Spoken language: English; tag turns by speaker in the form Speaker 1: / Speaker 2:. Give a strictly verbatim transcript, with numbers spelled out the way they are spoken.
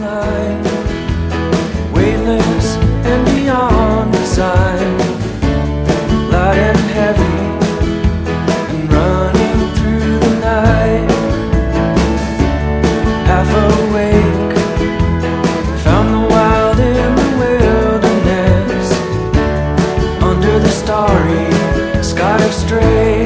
Speaker 1: line, weightless and beyond design, light and heavy and running through the night. Half awake, found the wild in the wilderness, under the starry sky of stray.